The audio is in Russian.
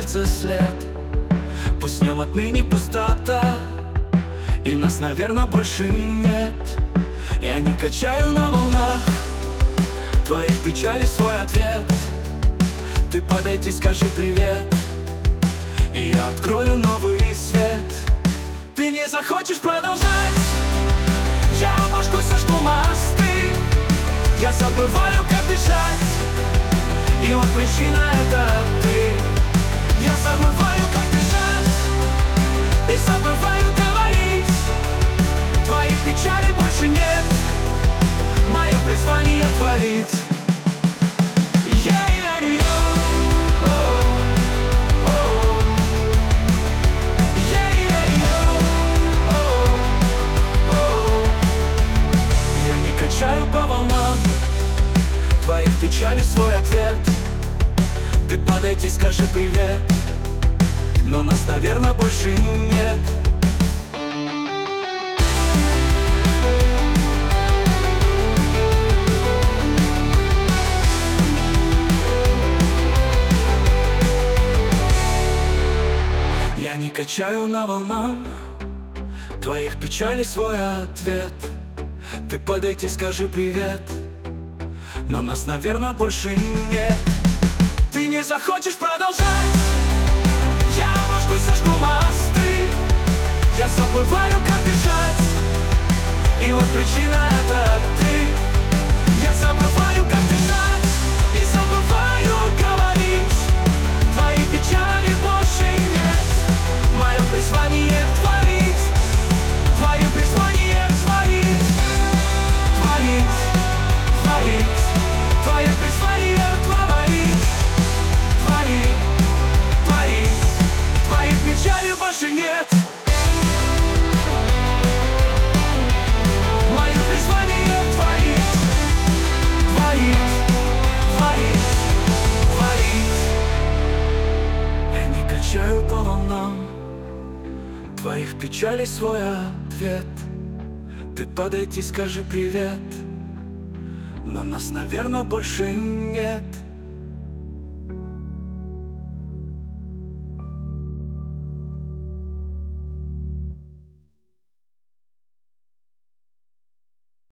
сердце след. Пусть в нем отныне пустота, и нас, наверное, больше нет. Я не качаю на волнах твоих печалей свой ответ. Ты подойди, скажи привет, и я открою новый свет. Ты не захочешь продолжать, я обожгу, сожгу мосты. Я забываю, как дышать, и вот причина — это ты. Я забываю, как дышать, и забываю говорить. Твоих печалей больше нет, мое призвание творить. Качаю по волнам твоих печалей свой ответ. Ты подойди, скажи привет, но нас, наверное, больше нет. Я не качаю на волнах твоих печалей свой ответ. Ты подойди, скажи привет, но нас, наверное, больше нет. Ты не захочешь продолжать, я обожгу, сожгу мосты. Я забываю, как дышать, и вот причина — это ты. Я забываю, как дышать, и забываю говорить. Твои печали больше нет, мое призвание творить. Твое призвание творить. Твое призвание творить, творить, творить. Твоих печалей больше нет. Мое призвание творить, творить, творить, творить. Я не качаю по волнам твоих печалей свой ответ. Ты подойди, скажи привет, но нас, наверное, больше нет.